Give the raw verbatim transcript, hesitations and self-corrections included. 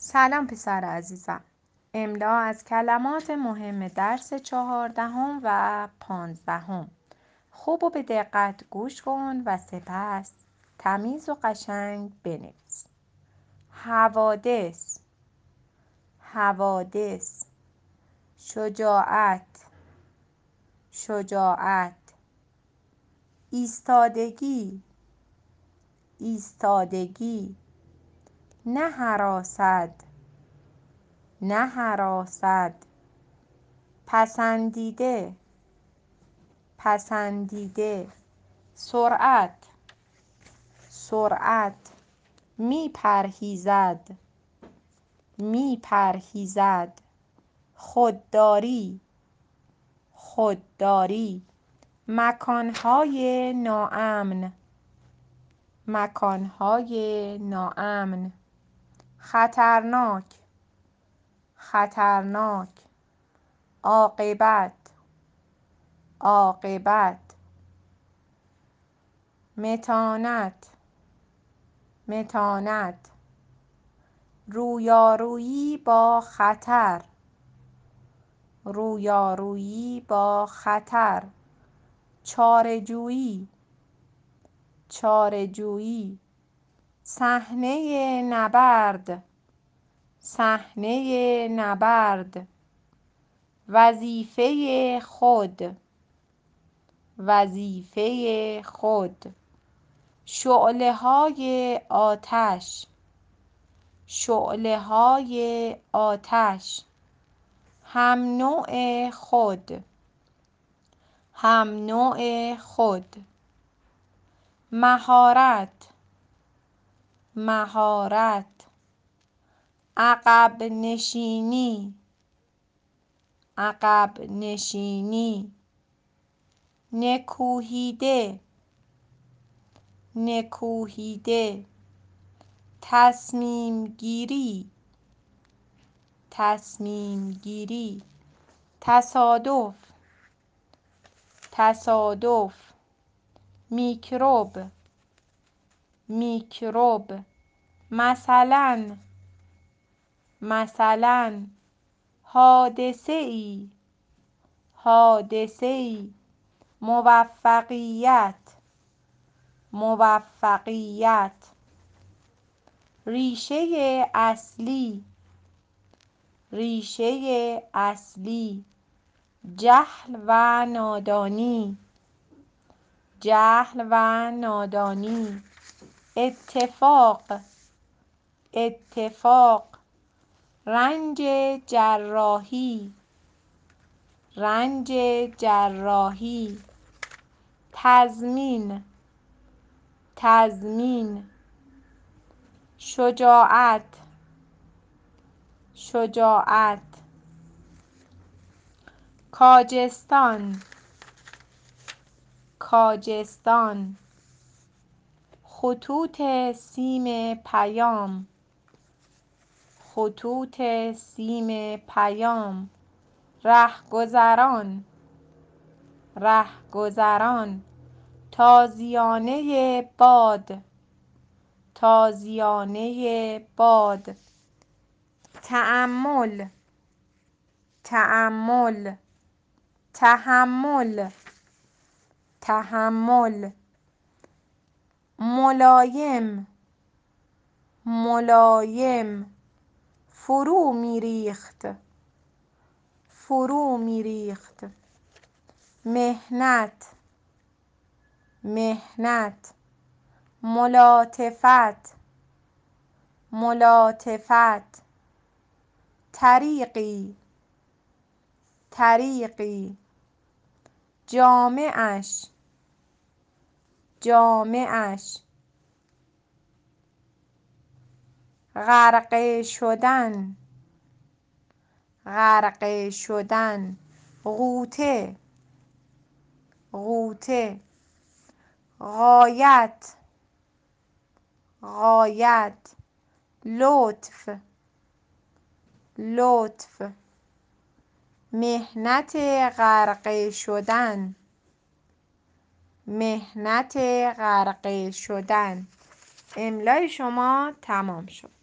سلام پسر عزیزم. املا از کلمات مهم درس چهاردهم و پانزدهم. خوب و به دقت گوش کن و سپس تمیز و قشنگ بنویس. حوادث، حوادث. شجاعت، شجاعت. ایستادگی، ایستادگی. نه هراسد، نه هراسد. پسندیده، پسندیده. سرعت، سرعت. می پرهیزد، می پرهیزد. خودداری، خودداری. مکانهای ناامن، مکانهای ناامن. خطرناک، خطرناک. عاقبت، عاقبت. متانت، متانت. رویارویی با خطر، رویارویی با خطر. چاره‌جویی، چاره‌جویی. صحنه نبرد، صحنه نبرد. وظیفه خود، وظیفه خود. شعله‌های آتش، شعله‌های آتش. هم نوع خود، هم نوع خود. مهارت، مهارت. عقب نشینی، عقب نشینی. نکوهیده، نکوهیده. تصمیم گیری، تصمیم گیری. تصادف، تصادف. میکروب، میکروب. مثلاً، مثلاً. حادثه‌ای، حادثه‌ای. موفقیت، موفقیت. ریشه اصلی، ریشه اصلی. جهل و نادانی، جهل و نادانی. اتفاق، اتفاق. رنج جراحی، رنج جراحی. تضمین، تضمین. شجاعت، شجاعت. کاجستان، کاجستان. خطوط سیم پیام، خطوط سیم پیام. رهگذران، رهگذران. تازیانه باد، تازیانه باد. تأمل، تأمل. تحمل، تحمل. ملایم، ملایم. فرو می‌ریخت، فرو می‌ریخت. محنت، محنت. ملاطفت، ملاطفت. طریقی، طریقی. جامه‌اش، جامه‌اش. غرقه شدن، غرقه شدن. غوطه، غوطه. غایت، غایت. لطف، لطف. محنت غرقه شدن، محنت غرقه شدن. املای شما تمام شد.